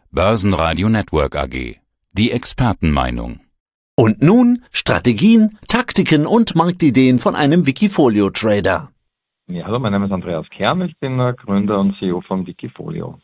Börsenradio Network AG. Die Expertenmeinung. Und nun Strategien, Taktiken und Marktideen von einem Wikifolio-Trader. Ja, hallo, mein Name ist Andreas Kern, ich bin Gründer und CEO von Wikifolio.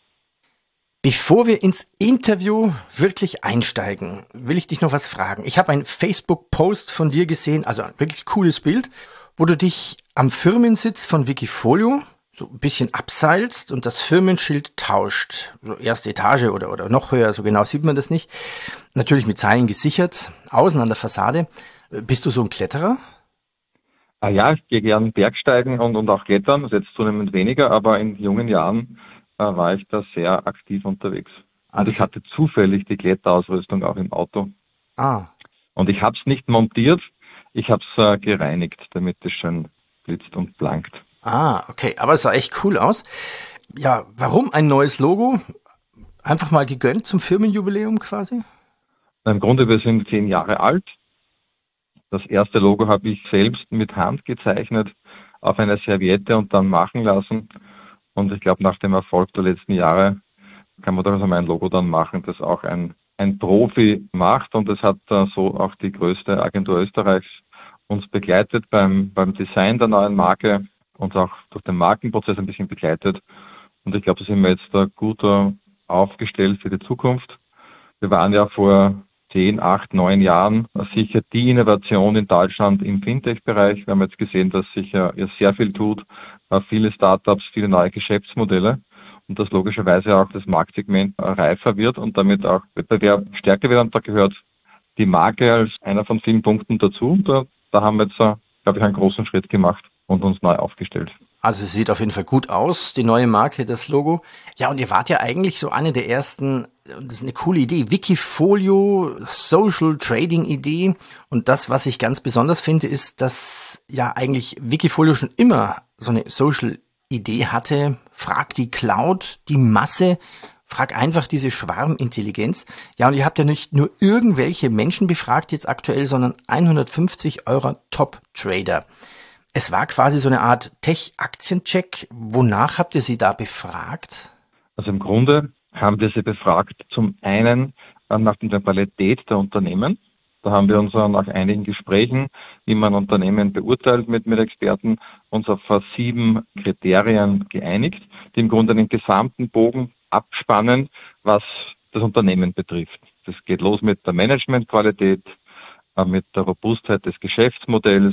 Bevor wir ins Interview wirklich einsteigen, will ich dich noch was fragen. Ich habe einen Facebook-Post von dir gesehen, also ein wirklich cooles Bild, wo du dich am Firmensitz von Wikifolio so ein bisschen abseilst und das Firmenschild tauscht. So erste Etage oder noch höher, so genau sieht man das nicht. Natürlich mit Seilen gesichert, außen an der Fassade. Bist du so ein Kletterer? Ja, ich gehe gern Bergsteigen und auch klettern, das ist jetzt zunehmend weniger, aber in jungen Jahren war ich da sehr aktiv unterwegs. Und ich hatte zufällig die Kletterausrüstung auch im Auto. Und ich habe es nicht montiert, ich habe es gereinigt, damit es schön blitzt und blankt. Okay, aber es sah echt cool aus. Ja, warum ein neues Logo? Einfach mal gegönnt zum Firmenjubiläum quasi? Im Grunde, wir sind 10 Jahre alt. Das erste Logo habe ich selbst mit Hand gezeichnet auf einer Serviette und dann machen lassen. Und ich glaube, nach dem Erfolg der letzten Jahre kann man doch also ein Logo dann machen, das auch ein Profi macht. Und das hat so auch die größte Agentur Österreichs uns begleitet beim Design der neuen Marke und auch durch den Markenprozess ein bisschen begleitet. Und ich glaube, da sind wir jetzt gut aufgestellt für die Zukunft. Wir waren ja vor 10, 8, 9 Jahren sicher die Innovation in Deutschland im Fintech-Bereich. Wir haben jetzt gesehen, dass sich ja sehr viel tut, viele Startups, viele neue Geschäftsmodelle und dass logischerweise auch das Marktsegment reifer wird und damit auch Wettbewerb stärker wird. Und da gehört die Marke als einer von vielen Punkten dazu. Und da haben wir jetzt, glaube ich, einen großen Schritt gemacht und uns neu aufgestellt. Also es sieht auf jeden Fall gut aus, die neue Marke, das Logo. Ja, und ihr wart ja eigentlich so eine der ersten, das ist eine coole Idee, Wikifolio, Social Trading Idee. Und das, was ich ganz besonders finde, ist, dass ja eigentlich Wikifolio schon immer so eine Social Idee hatte. Frag die Cloud, die Masse, frag einfach diese Schwarmintelligenz. Ja, und ihr habt ja nicht nur irgendwelche Menschen befragt jetzt aktuell, sondern 150 eurer Top-Trader. Es war quasi so eine Art Tech-Aktiencheck. Wonach habt ihr sie da befragt? Also im Grunde haben wir sie befragt, zum einen nach der Qualität der Unternehmen. Da haben wir uns nach einigen Gesprächen, wie man Unternehmen beurteilt mit Experten, uns auf 7 Kriterien geeinigt, die im Grunde einen gesamten Bogen abspannen, was das Unternehmen betrifft. Das geht los mit der Managementqualität, mit der Robustheit des Geschäftsmodells,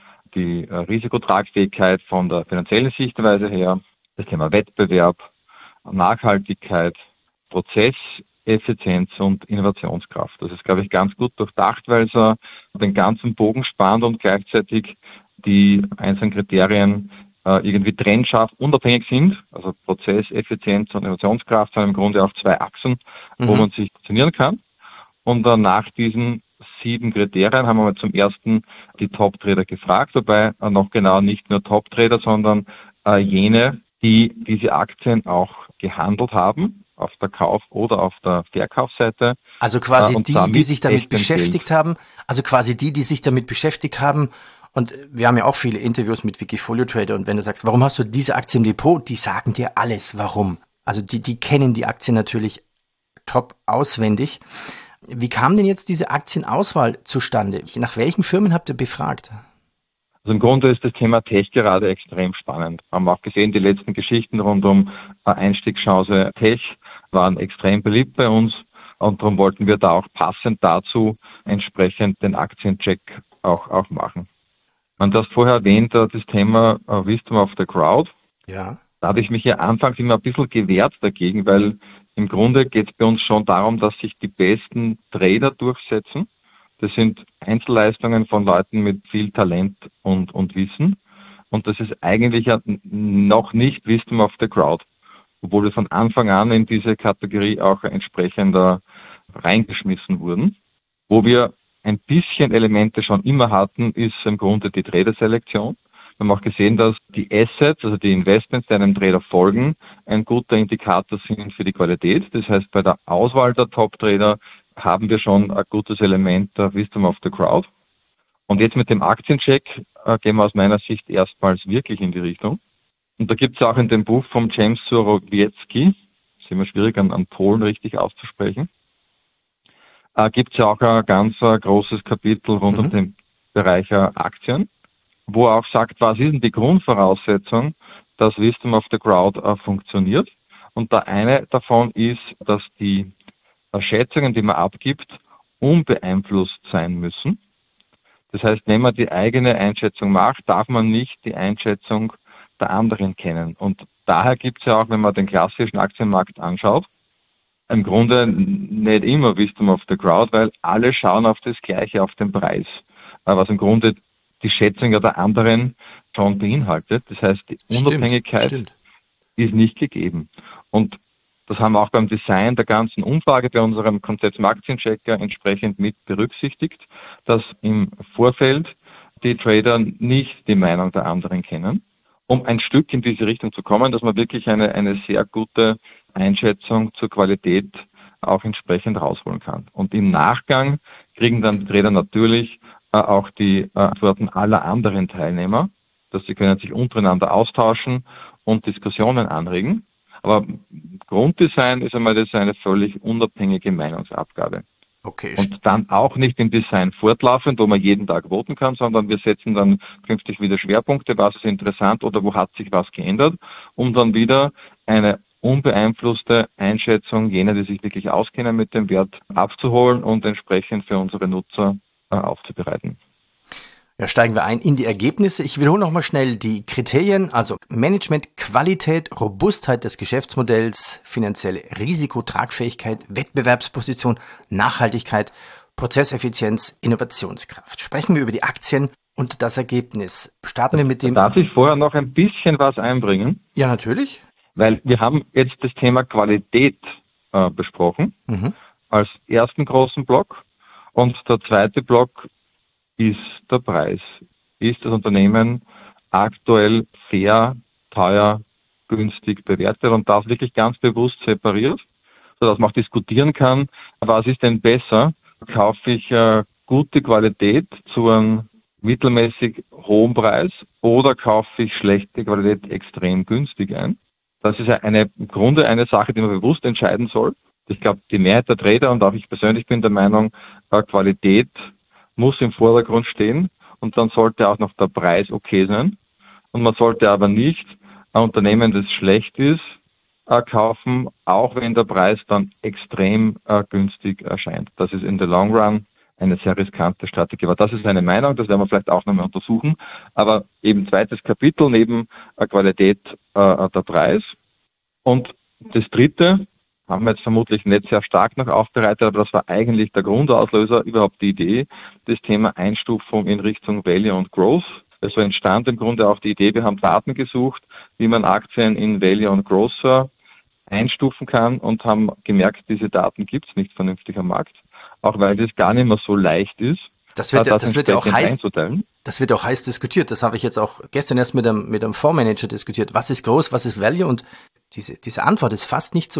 die Risikotragfähigkeit von der finanziellen Sichtweise her, das Thema Wettbewerb, Nachhaltigkeit, Prozesseffizienz und Innovationskraft. Das ist, glaube ich, ganz gut durchdacht, weil es den ganzen Bogen spannt und gleichzeitig die einzelnen Kriterien irgendwie trennscharf unabhängig sind. Also Prozesseffizienz und Innovationskraft sind im Grunde auch 2 Achsen, wo man sich positionieren kann. Und nach diesen 7 Kriterien haben wir zum ersten die Top-Trader gefragt, wobei noch genau nicht nur Top-Trader, sondern jene, die diese Aktien auch gehandelt haben, auf der Kauf- oder auf der Verkaufsseite. Also quasi die sich damit beschäftigt haben, und wir haben ja auch viele Interviews mit Wikifolio-Trader und wenn du sagst, warum hast du diese Aktie im Depot, die sagen dir alles, warum. Also die kennen die Aktie natürlich top auswendig. Wie kam denn jetzt diese Aktienauswahl zustande? Nach welchen Firmen habt ihr befragt? Also im Grunde ist das Thema Tech gerade extrem spannend. Haben wir auch gesehen, die letzten Geschichten rund um Einstiegschance Tech waren extrem beliebt bei uns und darum wollten wir da auch passend dazu entsprechend den Aktiencheck auch machen. Und das vorher erwähnt, das Thema Wisdom of the Crowd. Ja. Da habe ich mich ja anfangs immer ein bisschen gewehrt dagegen, weil im Grunde geht es bei uns schon darum, dass sich die besten Trader durchsetzen. Das sind Einzelleistungen von Leuten mit viel Talent und Wissen. Und das ist eigentlich ja noch nicht Wisdom of the Crowd, obwohl wir von Anfang an in diese Kategorie auch entsprechend reingeschmissen wurden. Wo wir ein bisschen Elemente schon immer hatten, ist im Grunde die Traderselektion. Wir haben auch gesehen, dass die Assets, also die Investments, die einem Trader folgen, ein guter Indikator sind für die Qualität. Das heißt, bei der Auswahl der Top-Trader haben wir schon ein gutes Element der Wisdom of the Crowd. Und jetzt mit dem Aktiencheck gehen wir aus meiner Sicht erstmals wirklich in die Richtung. Und da gibt es auch in dem Buch von James Surowiecki, ist immer schwierig, an Polen richtig auszusprechen, gibt es ja auch ein ganz großes Kapitel rund um den Bereich Aktien, wo er auch sagt, was ist denn die Grundvoraussetzung, dass Wisdom of the Crowd funktioniert. Und der eine davon ist, dass die Schätzungen, die man abgibt, unbeeinflusst sein müssen. Das heißt, wenn man die eigene Einschätzung macht, darf man nicht die Einschätzung der anderen kennen. Und daher gibt es ja auch, wenn man den klassischen Aktienmarkt anschaut, im Grunde nicht immer Wisdom of the Crowd, weil alle schauen auf das Gleiche, auf den Preis, was im Grunde die Schätzung der anderen schon beinhaltet. Das heißt, die Unabhängigkeit ist nicht gegeben. Und das haben wir auch beim Design der ganzen Umfrage bei unserem Konzept zum Aktienchecker entsprechend mit berücksichtigt, dass im Vorfeld die Trader nicht die Meinung der anderen kennen, um ein Stück in diese Richtung zu kommen, dass man wirklich eine sehr gute Einschätzung zur Qualität auch entsprechend rausholen kann. Und im Nachgang kriegen dann die Trader natürlich auch die Antworten aller anderen Teilnehmer, dass sie können sich untereinander austauschen und Diskussionen anregen. Aber Grunddesign ist einmal das eine völlig unabhängige Meinungsabgabe. Okay. Und dann auch nicht im Design fortlaufend, wo man jeden Tag voten kann, sondern wir setzen dann künftig wieder Schwerpunkte, was ist interessant oder wo hat sich was geändert, um dann wieder eine unbeeinflusste Einschätzung jener, die sich wirklich auskennen mit dem Wert, abzuholen und entsprechend für unsere Nutzer aufzubereiten. Ja, steigen wir ein in die Ergebnisse. Ich wiederhole nochmal schnell die Kriterien, also Management, Qualität, Robustheit des Geschäftsmodells, finanzielle Risikotragfähigkeit, Wettbewerbsposition, Nachhaltigkeit, Prozesseffizienz, Innovationskraft. Sprechen wir über die Aktien und das Ergebnis. Starten wir mit dem... Darf ich vorher noch ein bisschen was einbringen? Ja, natürlich. Weil wir haben jetzt das Thema Qualität besprochen, als ersten großen Block. Und der zweite Block ist der Preis. Ist das Unternehmen aktuell fair, teuer, günstig bewertet und das wirklich ganz bewusst separiert, sodass man auch diskutieren kann, was ist denn besser? Kaufe ich gute Qualität zu einem mittelmäßig hohen Preis oder kaufe ich schlechte Qualität extrem günstig ein? Das ist ja im Grunde eine Sache, die man bewusst entscheiden soll. Ich glaube, die Mehrheit der Trader und auch ich persönlich bin der Meinung, Qualität muss im Vordergrund stehen und dann sollte auch noch der Preis okay sein. Und man sollte aber nicht ein Unternehmen, das schlecht ist, kaufen, auch wenn der Preis dann extrem günstig erscheint. Das ist in the long run eine sehr riskante Strategie. Aber das ist eine Meinung, das werden wir vielleicht auch nochmal untersuchen. Aber eben zweites Kapitel neben Qualität der Preis. Und das dritte haben wir jetzt vermutlich nicht sehr stark noch aufbereitet, aber das war eigentlich der Grundauslöser, überhaupt die Idee, das Thema Einstufung in Richtung Value und Growth. Also entstand im Grunde auch die Idee, wir haben Daten gesucht, wie man Aktien in Value und Growth einstufen kann und haben gemerkt, diese Daten gibt es nicht vernünftig am Markt, auch weil das gar nicht mehr so leicht ist. Das wird ja auch heiß diskutiert. Das habe ich jetzt auch gestern erst mit einem Fondsmanager diskutiert. Was ist groß, was ist Value? Und diese Antwort ist fast nicht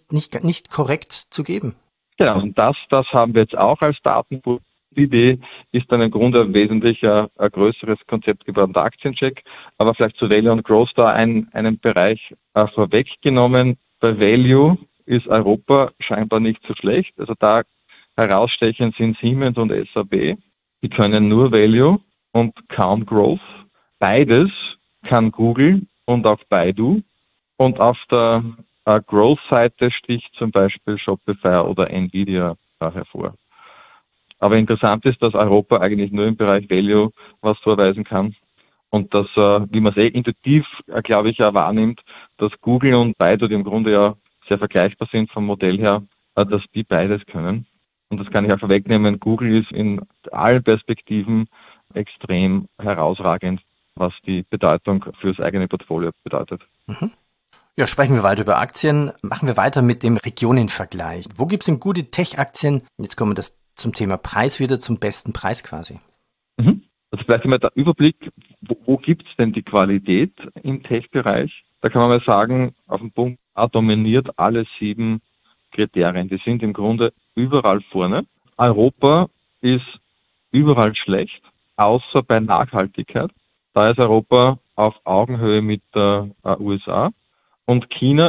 korrekt zu geben. Ja, und das haben wir jetzt auch als Datenpool. Die Idee ist dann im Grunde wesentlich ein größeres Konzept geworden, der Aktiencheck. Aber vielleicht zu Value und Growth da einen Bereich vorweggenommen. Bei Value ist Europa scheinbar nicht so schlecht. Also da herausstechend sind Siemens und SAP. Die können nur Value und kaum Growth. Beides kann Google und auch Baidu. Und auf der Growth-Seite sticht zum Beispiel Shopify oder Nvidia hervor. Aber interessant ist, dass Europa eigentlich nur im Bereich Value was vorweisen kann. Und dass, wie man es intuitiv, glaube ich, wahrnimmt, dass Google und Baidu, die im Grunde ja sehr vergleichbar sind vom Modell her, dass die beides können. Und das kann ich auch vorwegnehmen. Google ist in allen Perspektiven extrem herausragend, was die Bedeutung für das eigene Portfolio bedeutet. Ja, sprechen wir weiter über Aktien. Machen wir weiter mit dem Regionenvergleich. Wo gibt es denn gute Tech-Aktien? Jetzt kommen wir zum Thema Preis wieder, zum besten Preis quasi. Also vielleicht einmal der Überblick, wo gibt es denn die Qualität im Tech-Bereich? Da kann man mal sagen, auf dem Punkt A dominiert alle 7 Kriterien. Die sind im Grunde überall vorne. Europa ist überall schlecht, außer bei Nachhaltigkeit. Da ist Europa auf Augenhöhe mit der USA. Und China ist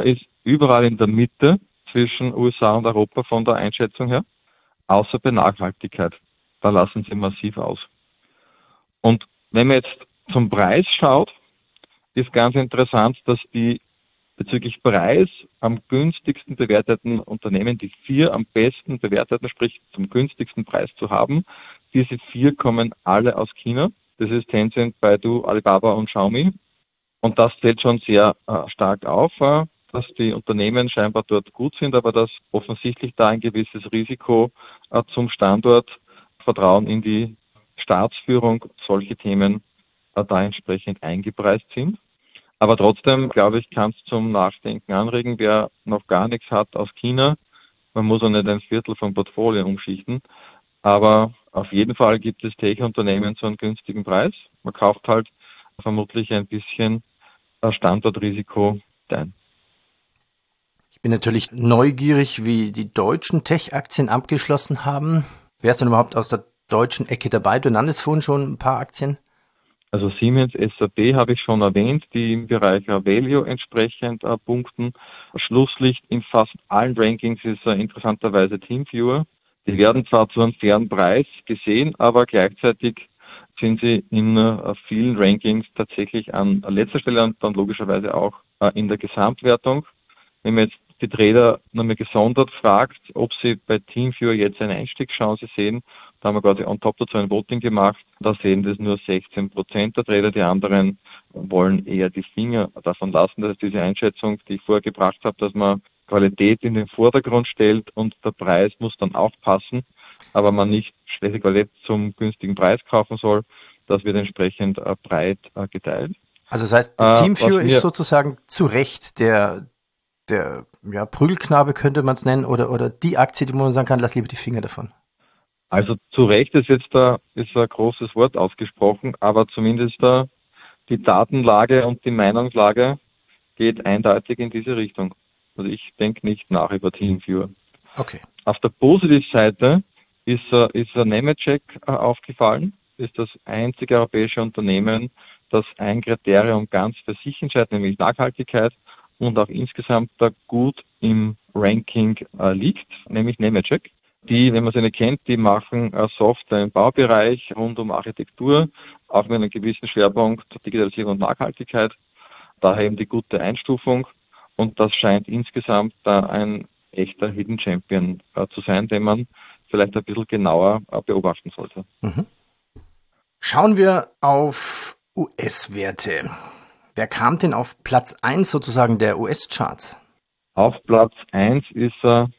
überall in der Mitte zwischen USA und Europa von der Einschätzung her, außer bei Nachhaltigkeit. Da lassen sie massiv aus. Und wenn man jetzt zum Preis schaut, ist ganz interessant, dass die bezüglich Preis am günstigsten bewerteten Unternehmen, die 4 am besten bewerteten, sprich zum günstigsten Preis zu haben, diese 4 kommen alle aus China. Das ist Tencent, Baidu, Alibaba und Xiaomi. Und das fällt schon sehr stark auf, dass die Unternehmen scheinbar dort gut sind, aber dass offensichtlich da ein gewisses Risiko zum Standort, Vertrauen in die Staatsführung, solche Themen da entsprechend eingepreist sind. Aber trotzdem, glaube ich, kann es zum Nachdenken anregen, wer noch gar nichts hat aus China. Man muss auch nicht ein Viertel vom Portfolio umschichten. Aber auf jeden Fall gibt es Tech-Unternehmen zu einem günstigen Preis. Man kauft halt vermutlich ein bisschen Standortrisiko ein. Ich bin natürlich neugierig, wie die deutschen Tech-Aktien abgeschlossen haben. Wer ist denn überhaupt aus der deutschen Ecke dabei? Du nanntest vorhin schon ein paar Aktien. Also Siemens, SAP habe ich schon erwähnt, die im Bereich Value entsprechend punkten. Schlusslicht in fast allen Rankings ist interessanterweise TeamViewer. Die werden zwar zu einem fairen Preis gesehen, aber gleichzeitig sind sie in vielen Rankings tatsächlich an letzter Stelle und dann logischerweise auch in der Gesamtwertung. Wenn man jetzt die Trader nochmal gesondert fragt, ob sie bei TeamViewer jetzt eine Einstiegschance sehen, da haben wir quasi on top dazu ein Voting gemacht. Da sehen das nur 16% der Trader. Die anderen wollen eher die Finger davon lassen. Das ist diese Einschätzung, die ich vorher gebracht habe, dass man Qualität in den Vordergrund stellt und der Preis muss dann auch passen, aber man nicht schlechte Qualität zum günstigen Preis kaufen soll. Das wird entsprechend breit geteilt. Also das heißt, TeamViewer ist sozusagen zu Recht der Prügelknabe, könnte man es nennen, oder die Aktie, die man sagen kann, lass lieber die Finger davon. Also zu Recht ist jetzt ist ein großes Wort ausgesprochen, aber zumindest die Datenlage und die Meinungslage geht eindeutig in diese Richtung. Also ich denke nicht nach über TeamViewer. Okay. Auf der Positivseite ist Nemetschek aufgefallen, ist das einzige europäische Unternehmen, das ein Kriterium ganz für sich entscheidet, nämlich Nachhaltigkeit und auch insgesamt da gut im Ranking liegt, nämlich Nemetschek. Die, wenn man sie nicht kennt, die machen Software im Baubereich rund um Architektur, auch mit einem gewissen Schwerpunkt Digitalisierung und Nachhaltigkeit. Daher eben die gute Einstufung und das scheint insgesamt ein echter Hidden Champion zu sein, den man vielleicht ein bisschen genauer beobachten sollte. Mhm. Schauen wir auf US-Werte. Wer kam denn auf Platz 1 sozusagen der US-Charts? Auf Platz 1 ist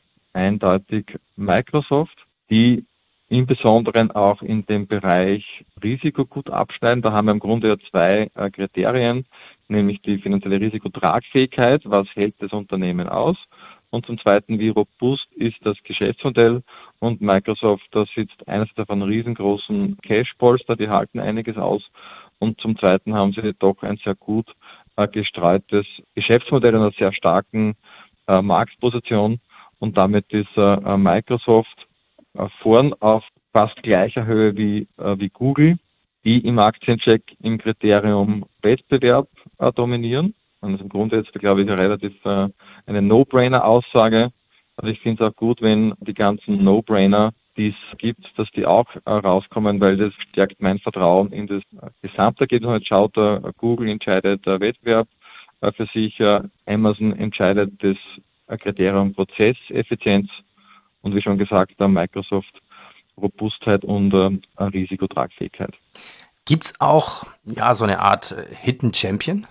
eindeutig Microsoft, die im Besonderen auch in dem Bereich Risiko gut abschneiden. Da haben wir im Grunde ja 2 Kriterien, nämlich die finanzielle Risikotragfähigkeit, was hält das Unternehmen aus, und zum Zweiten, wie robust ist das Geschäftsmodell. Und Microsoft, da sitzt eines davon riesengroßen Cash-Polster, die halten einiges aus. Und zum Zweiten haben sie doch ein sehr gut gestreutes Geschäftsmodell und einer sehr starken Marktposition. Und damit ist Microsoft vorn auf fast gleicher Höhe wie Google, die im Aktiencheck im Kriterium Wettbewerb dominieren. Und das ist im Grunde jetzt, glaube ich, relativ eine No-Brainer-Aussage. Also ich finde es auch gut, wenn die ganzen No-Brainer, die es gibt, dass die auch rauskommen, weil das stärkt mein Vertrauen in das Gesamtergebnis. Jetzt schaut Google entscheidet Wettbewerb für sich, Amazon entscheidet das Kriterium Prozesseffizienz und wie schon gesagt, Microsoft Robustheit und Risikotragfähigkeit. Gibt es auch so eine Art Hidden Champion?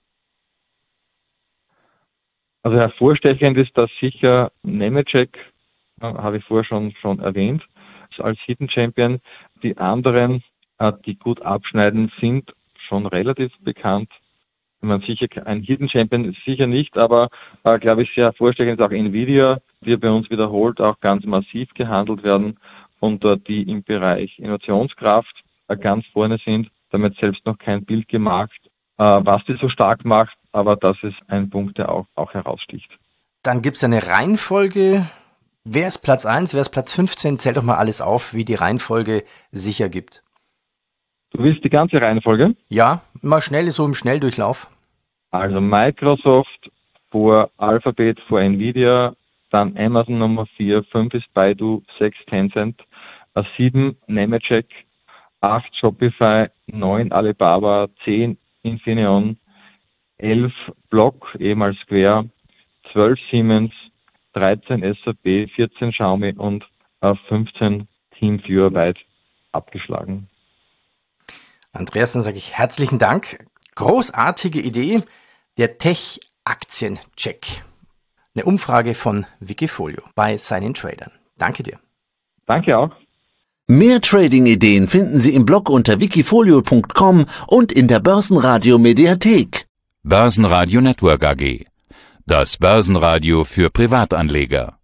Also hervorstechend ist das sicher Nemetschek, habe ich vorher schon erwähnt, als Hidden Champion. Die anderen, die gut abschneiden, sind schon relativ bekannt. Man sicher ein Hidden Champion sicher nicht, aber glaube ich sehr hervorstechend ist auch Nvidia, die bei uns wiederholt auch ganz massiv gehandelt werden und die im Bereich Innovationskraft ganz vorne sind. Damit selbst noch kein Bild gemacht, was die so stark macht, aber das ist ein Punkt, der auch heraussticht. Dann gibt es eine Reihenfolge. Wer ist Platz 1, wer ist Platz 15? Zähl doch mal alles auf, wie die Reihenfolge sicher gibt. Du willst die ganze Reihenfolge? Ja, mal schnell, so im Schnelldurchlauf. Also Microsoft vor Alphabet, vor Nvidia, dann Amazon Nummer 4, 5 ist Baidu, 6 Tencent, 7 Nemetschek, 8 Shopify, 9 Alibaba, 10 Infineon, 11 Block, ehemals Square, 12 Siemens, 13 SAP, 14 Xiaomi und 15 Teamviewer weit abgeschlagen. Andreas, dann sage ich herzlichen Dank. Großartige Idee, der Tech-Aktien-Check. Eine Umfrage von Wikifolio bei seinen Tradern. Danke dir. Danke auch. Mehr Trading-Ideen finden Sie im Blog unter wikifolio.com und in der Börsenradio Mediathek. Börsenradio Network AG. Das Börsenradio für Privatanleger.